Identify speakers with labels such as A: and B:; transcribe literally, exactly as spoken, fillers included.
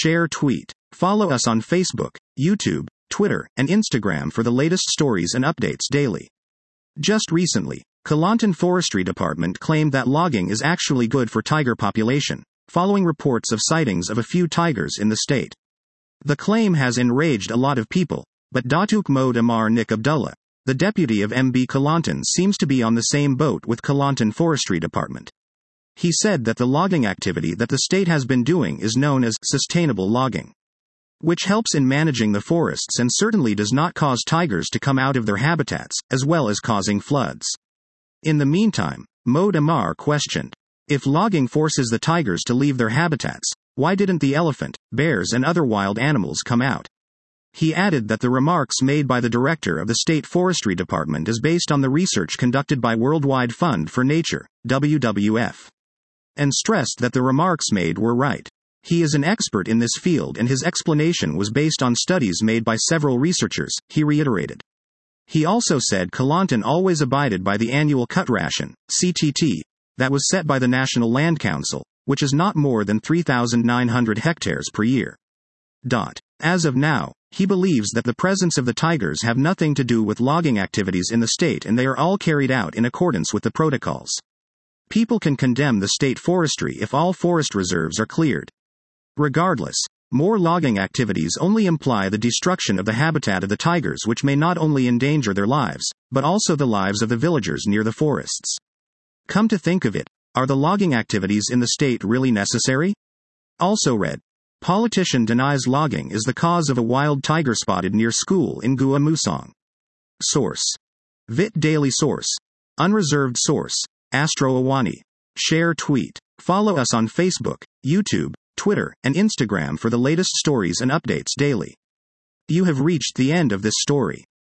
A: share, tweet. Follow us on Facebook, YouTube, Twitter, and Instagram for the latest stories and updates daily. Just recently, Kelantan Forestry Department claimed that logging is actually good for tiger population, following reports of sightings of a few tigers in the state. The claim has enraged a lot of people, but Datuk Mohd Amar Nik Abdullah, the deputy of M B Kelantan, seems to be on the same boat with Kelantan Forestry Department. He said that the logging activity that the state has been doing is known as sustainable logging, which helps in managing the forests and certainly does not cause tigers to come out of their habitats, as well as causing floods. In the meantime, Mohd Amar questioned, if logging forces the tigers to leave their habitats, why didn't the elephant, bears and other wild animals come out? He added that the remarks made by the director of the State Forestry Department is based on the research conducted by Worldwide Fund for Nature, W W F, and stressed that the remarks made were right. He is an expert in this field and his explanation was based on studies made by several researchers, he reiterated. He also said Kelantan always abided by the annual cut ration, C T T, that was set by the National Land Council, which is not more than three thousand nine hundred hectares per year. Dot. As of now, he believes that the presence of the tigers have nothing to do with logging activities in the state and they are all carried out in accordance with the protocols. People can condemn the state forestry if all forest reserves are cleared. Regardless, more logging activities only imply the destruction of the habitat of the tigers, which may not only endanger their lives, but also the lives of the villagers near the forests. Come to think of it, are the logging activities in the state really necessary? Also read, politician denies logging is the cause of a wild tiger spotted near school in Gua Musang. Source. Vit Daily Source. Unreserved source. Astro Awani. Share, tweet. Follow us on Facebook, YouTube, Twitter, and Instagram for the latest stories and updates daily. You have reached the end of this story.